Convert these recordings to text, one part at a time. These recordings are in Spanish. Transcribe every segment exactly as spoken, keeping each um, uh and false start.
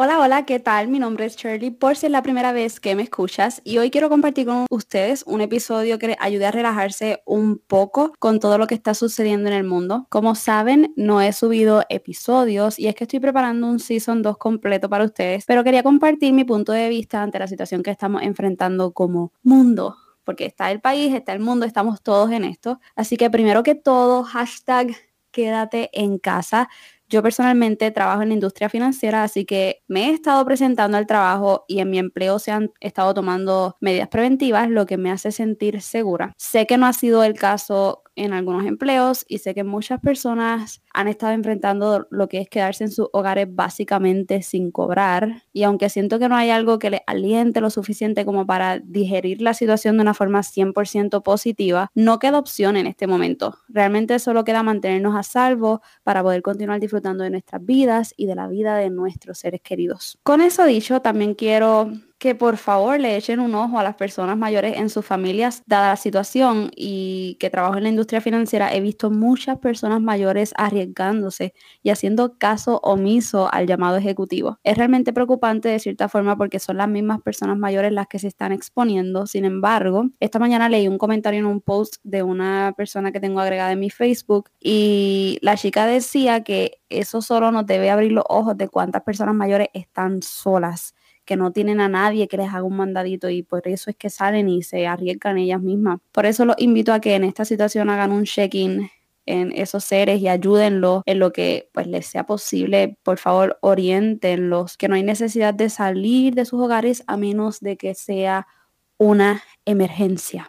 Hola, hola, ¿qué tal? Mi nombre es Shirley, por si es la primera vez que me escuchas y hoy quiero compartir con ustedes un episodio que les ayude a relajarse un poco con todo lo que está sucediendo en el mundo. Como saben, no he subido episodios y es que estoy preparando un Season dos completo para ustedes, pero quería compartir mi punto de vista ante la situación que estamos enfrentando como mundo. Porque está el país, está el mundo, estamos todos en esto. Así que primero que todo, hashtag quédate en casa. Yo personalmente trabajo en la industria financiera, así que me he estado presentando al trabajo y en mi empleo se han estado tomando medidas preventivas, lo que me hace sentir segura. Sé que no ha sido el caso en algunos empleos y sé que muchas personas han estado enfrentando lo que es quedarse en sus hogares básicamente sin cobrar, y aunque siento que no hay algo que les aliente lo suficiente como para digerir la situación de una forma cien por ciento positiva, no queda opción en este momento. Realmente solo queda mantenernos a salvo para poder continuar disfrutando de nuestras vidas y de la vida de nuestros seres queridos. Con eso dicho, también quiero que por favor le echen un ojo a las personas mayores en sus familias, dada la situación, y que trabajo en la industria financiera, he visto muchas personas mayores arriesgándose y haciendo caso omiso al llamado ejecutivo. Es realmente preocupante de cierta forma porque son las mismas personas mayores las que se están exponiendo. Sin embargo, esta mañana leí un comentario en un post de una persona que tengo agregada en mi Facebook y la chica decía que eso solo nos debe abrir los ojos de cuántas personas mayores están solas, que no tienen a nadie que les haga un mandadito, y por eso es que salen y se arriesgan ellas mismas. Por eso los invito a que en esta situación hagan un check-in en esos seres y ayúdenlos en lo que pues les sea posible. Por favor, oriéntenlos, que no hay necesidad de salir de sus hogares a menos de que sea una emergencia.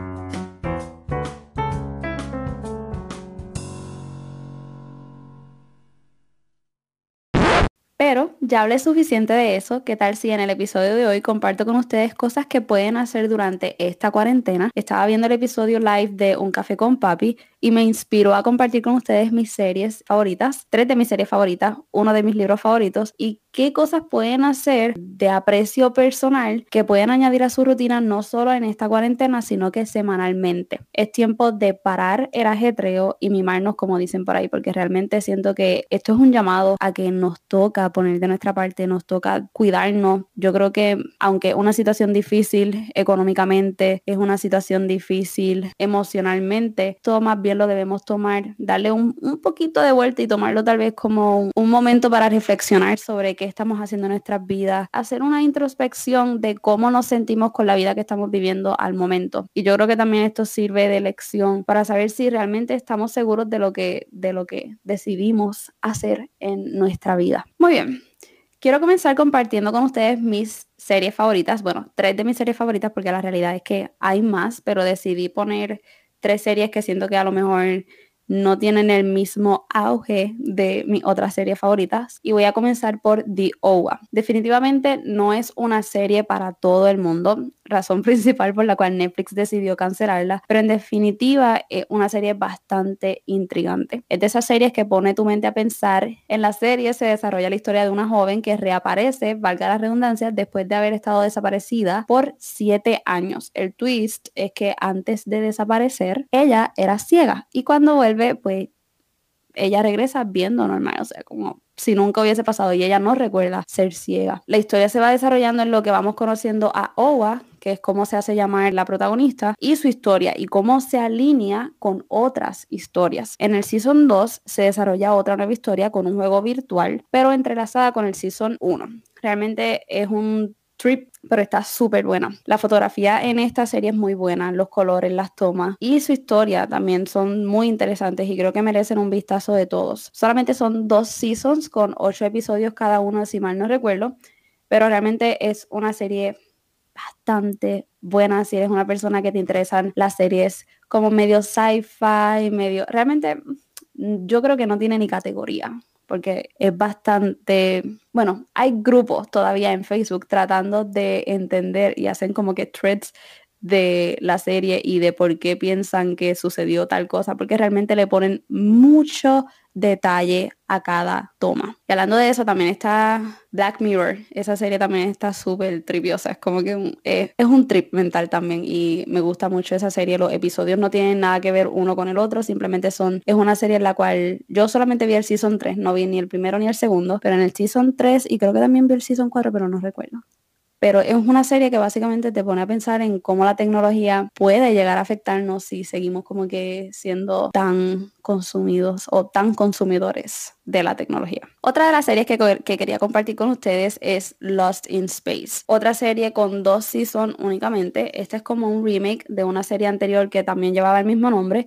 Pero ya hablé suficiente de eso. ¿Qué tal si en el episodio de hoy comparto con ustedes cosas que pueden hacer durante esta cuarentena? Estaba viendo el episodio live de Un Café con Papi y me inspiró a compartir con ustedes mis series favoritas, tres de mis series favoritas, uno de mis libros favoritos, y qué cosas pueden hacer de aprecio personal que pueden añadir a su rutina no solo en esta cuarentena, sino que semanalmente. Es tiempo de parar el ajetreo y mimarnos, como dicen por ahí, porque realmente siento que esto es un llamado a que nos toca poner de nuestra parte, nos toca cuidarnos. Yo creo que aunque una situación difícil económicamente, es una situación difícil emocionalmente, todo más bien lo debemos tomar, darle un, un poquito de vuelta y tomarlo tal vez como un, un momento para reflexionar sobre qué estamos haciendo en nuestras vidas, hacer una introspección de cómo nos sentimos con la vida que estamos viviendo al momento. Y yo creo que también esto sirve de lección para saber si realmente estamos seguros de lo que, de lo que decidimos hacer en nuestra vida. Muy bien. Quiero comenzar compartiendo con ustedes mis series favoritas. Bueno, tres de mis series favoritas, porque la realidad es que hay más, pero decidí poner tres series que siento que a lo mejor no tienen el mismo auge de mis otras series favoritas. Y voy a comenzar por The O A. Definitivamente no es una serie para todo el mundo, razón principal por la cual Netflix decidió cancelarla, pero en definitiva es una serie bastante intrigante. Es de esas series que pone tu mente a pensar. En la serie se desarrolla la historia de una joven que reaparece, valga la redundancia, después de haber estado desaparecida por siete años. El twist es que antes de desaparecer, ella era ciega, y cuando vuelve, pues ella regresa viendo normal, o sea, como si nunca hubiese pasado, y ella no recuerda ser ciega. La historia se va desarrollando en lo que vamos conociendo a Owa, que es como se hace llamar la protagonista, y su historia, y cómo se alinea con otras historias. En el Season dos se desarrolla otra nueva historia con un juego virtual, pero entrelazada con el Season uno. Realmente es un trip, pero está súper buena. La fotografía en esta serie es muy buena, los colores, las tomas y su historia también son muy interesantes y creo que merecen un vistazo de todos. Solamente son dos seasons con ocho episodios cada uno, si mal no recuerdo, pero realmente es una serie bastante buena si eres una persona que te interesan las series como medio sci-fi, medio... Realmente yo creo que no tiene ni categoría, porque es bastante... Bueno, hay grupos todavía en Facebook tratando de entender y hacen como que threads de la serie y de por qué piensan que sucedió tal cosa, porque realmente le ponen mucho detalle a cada toma. Y hablando de eso, también está Black Mirror. Esa serie también está súper tripiosa. Es como que un, es, es un trip mental también y me gusta mucho esa serie. Los episodios no tienen nada que ver uno con el otro, simplemente son, es una serie en la cual yo solamente vi el Season tres, no vi ni el primero ni el segundo, pero en el Season tres y creo que también vi el Season cuatro, pero no recuerdo. Pero es una serie que básicamente te pone a pensar en cómo la tecnología puede llegar a afectarnos si seguimos como que siendo tan consumidos o tan consumidores de la tecnología. Otra de las series que, que quería compartir con ustedes es Lost in Space. Otra serie con dos seasons únicamente. Este es como un remake de una serie anterior que también llevaba el mismo nombre.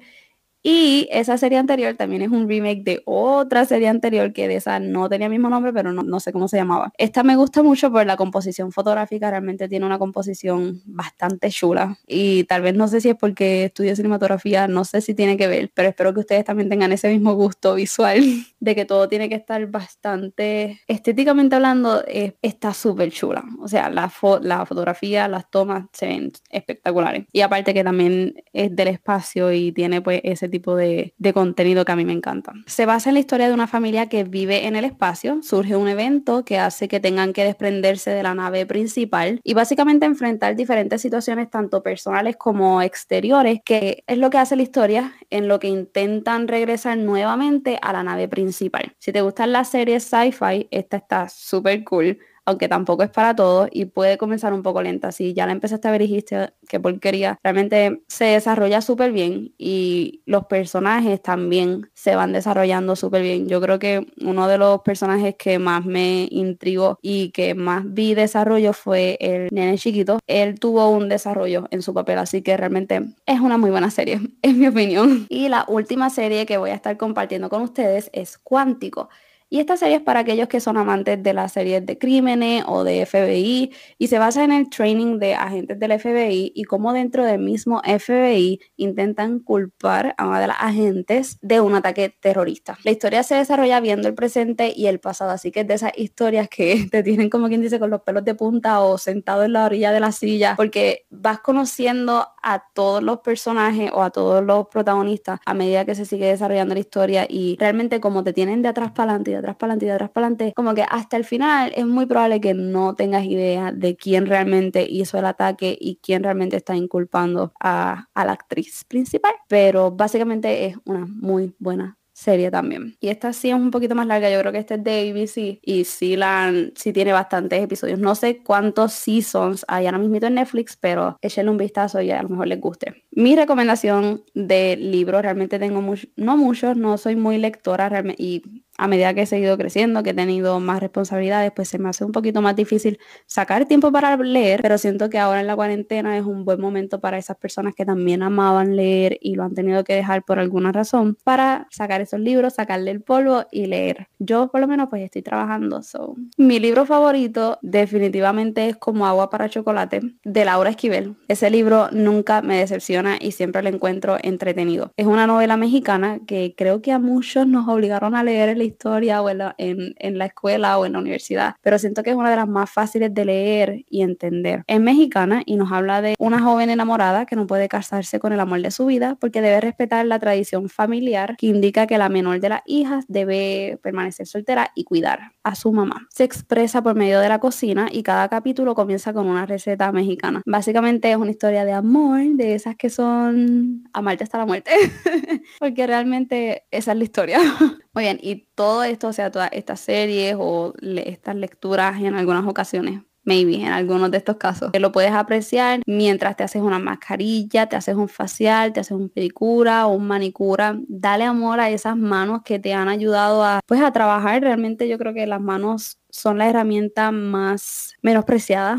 Y esa serie anterior también es un remake de otra serie anterior que de esa no tenía el mismo nombre, pero no, no sé cómo se llamaba. Esta me gusta mucho por la composición fotográfica, realmente tiene una composición bastante chula. Y tal vez no sé si es porque estudio cinematografía, no sé si tiene que ver, pero espero que ustedes también tengan ese mismo gusto visual de que todo tiene que estar bastante, estéticamente hablando, eh, está súper chula. O sea, la, fo la fotografía, las tomas se ven espectaculares. Y aparte que también es del espacio y tiene pues ese tipo de, de contenido que a mí me encanta. Se basa en la historia de una familia que vive en el espacio. Surge un evento que hace que tengan que desprenderse de la nave principal y básicamente enfrentar diferentes situaciones tanto personales como exteriores, que es lo que hace la historia en lo que intentan regresar nuevamente a la nave principal. Si te gustan las series sci-fi, esta está súper cool, aunque tampoco es para todos y puede comenzar un poco lenta. Si ya la empezaste a ver y dijiste qué porquería, realmente se desarrolla súper bien y los personajes también se van desarrollando súper bien. Yo creo que uno de los personajes que más me intrigó y que más vi desarrollo fue el nene chiquito. Él tuvo un desarrollo en su papel, así que realmente es una muy buena serie, en mi opinión. Y la última serie que voy a estar compartiendo con ustedes es Cuántico. Y esta serie es para aquellos que son amantes de las series de crímenes o de F B I y se basa en el training de agentes del F B I y cómo dentro del mismo F B I intentan culpar a una de las agentes de un ataque terrorista. La historia se desarrolla viendo el presente y el pasado, así que es de esas historias que te tienen como quien dice con los pelos de punta o sentado en la orilla de la silla, porque vas conociendo a todos los personajes o a todos los protagonistas a medida que se sigue desarrollando la historia y realmente como te tienen de atrás para adelante, de atrás para adelante, de atrás para adelante, como que hasta el final es muy probable que no tengas idea de quién realmente hizo el ataque y quién realmente está inculpando a, a la actriz principal, pero básicamente es una muy buena serie también. Y esta sí es un poquito más larga, yo creo que esta es de A B C y sí, la, sí tiene bastantes episodios. No sé cuántos seasons hay ahora mismo en Netflix, pero échenle un vistazo y a lo mejor les guste. Mi recomendación de libros, realmente tengo muchos, no muchos, no soy muy lectora realmente, y a medida que he seguido creciendo, que he tenido más responsabilidades, pues se me hace un poquito más difícil sacar tiempo para leer, pero siento que ahora en la cuarentena es un buen momento para esas personas que también amaban leer y lo han tenido que dejar por alguna razón, para sacar esos libros, sacarle el polvo y leer. Yo por lo menos pues estoy trabajando, so. Mi libro favorito definitivamente es Como agua para chocolate, de Laura Esquivel. Ese libro nunca me decepciona y siempre lo encuentro entretenido. Es una novela mexicana que creo que a muchos nos obligaron a leer en la historia o en la, en, en la escuela o en la universidad, pero siento que es una de las más fáciles de leer y entender. Es mexicana y nos habla de una joven enamorada que no puede casarse con el amor de su vida porque debe respetar la tradición familiar que indica que la menor de las hijas debe permanecer soltera y cuidar a su mamá. Se expresa por medio de la cocina y cada capítulo comienza con una receta mexicana. Básicamente es una historia de amor, de esas que son amarte hasta la muerte, porque realmente esa es la historia. Muy bien, y todo esto, o sea, todas estas series o le estas lecturas en algunas ocasiones, maybe, en algunos de estos casos, que lo puedes apreciar mientras te haces una mascarilla, te haces un facial, te haces un pedicura o un manicura. Dale amor a esas manos que te han ayudado a, pues, a trabajar. Realmente yo creo que las manos son la herramienta más menospreciada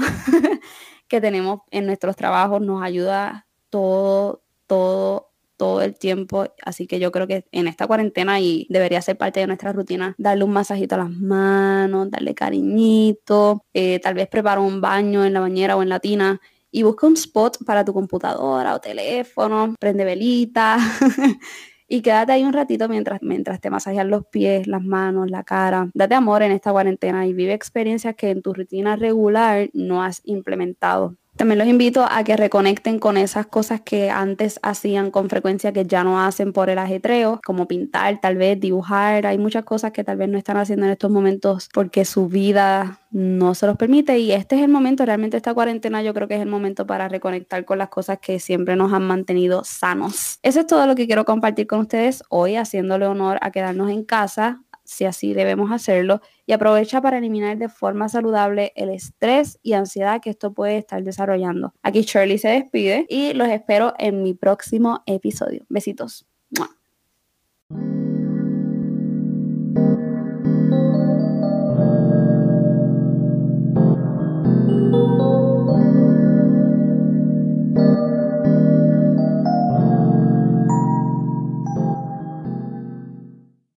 que tenemos en nuestros trabajos. Nos ayuda todo, todo, todo el tiempo, así que yo creo que en esta cuarentena y debería ser parte de nuestra rutina darle un masajito a las manos, darle cariñito, eh, tal vez prepara un baño en la bañera o en la tina y busca un spot para tu computadora o teléfono, prende velita y quédate ahí un ratito mientras, mientras te masajean los pies, las manos, la cara. Date amor en esta cuarentena y vive experiencias que en tu rutina regular no has implementado. También los invito a que reconecten con esas cosas que antes hacían con frecuencia que ya no hacen por el ajetreo, como pintar, tal vez dibujar. Hay muchas cosas que tal vez no están haciendo en estos momentos porque su vida no se los permite, y este es el momento, realmente esta cuarentena yo creo que es el momento para reconectar con las cosas que siempre nos han mantenido sanos. Eso es todo lo que quiero compartir con ustedes hoy, haciéndole honor a quedarnos en casa, si así debemos hacerlo, y aprovecha para eliminar de forma saludable el estrés y ansiedad que esto puede estar desarrollando. Aquí Shirley se despide y los espero en mi próximo episodio. Besitos. ¡Mua!